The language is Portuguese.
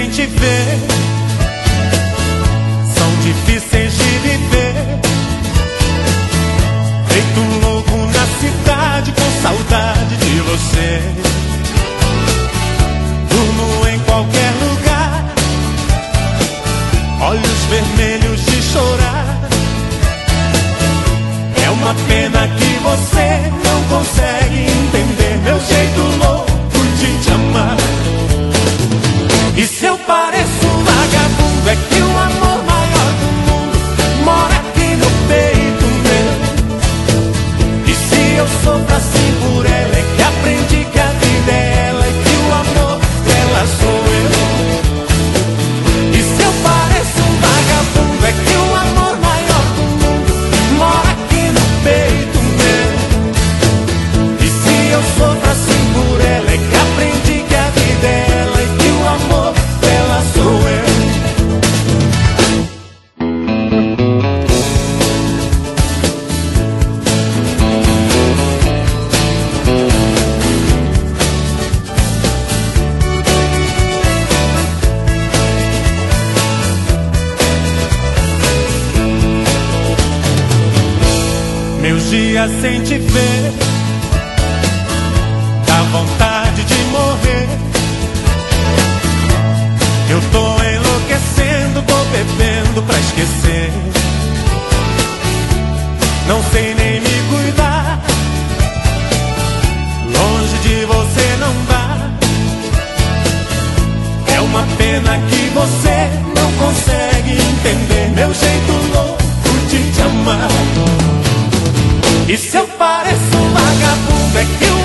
sem te ver são difíceis de viver. Feito um louco na cidade com saudade de você. Durmo em qualquer lugar, olhos vermelhos de chorar. É uma pena que você não consegue entender meu jeito louco de te amar. E se eu pareço um vagabundo, é que o amor maior do mundo mora aqui no peito meu. E se eu sofro assim por ela, é que aprendi que a vida é ela e que o amor dela sou eu. E se eu pareço um vagabundo, é que o amor maior do mundo mora aqui no peito meu. E se eu sofro assim por ela, é que aprendi que a vida é ela e que o amor dela sou eu. Meus dias sem te ver dá vontade de morrer. Eu tô enlouquecendo, tô bebendo pra esquecer. Não sei nem me cuidar, longe de você não dá. É uma pena que você não consegue entender meu jeito louco de te amar. E se eu pareço um vagabundo, é que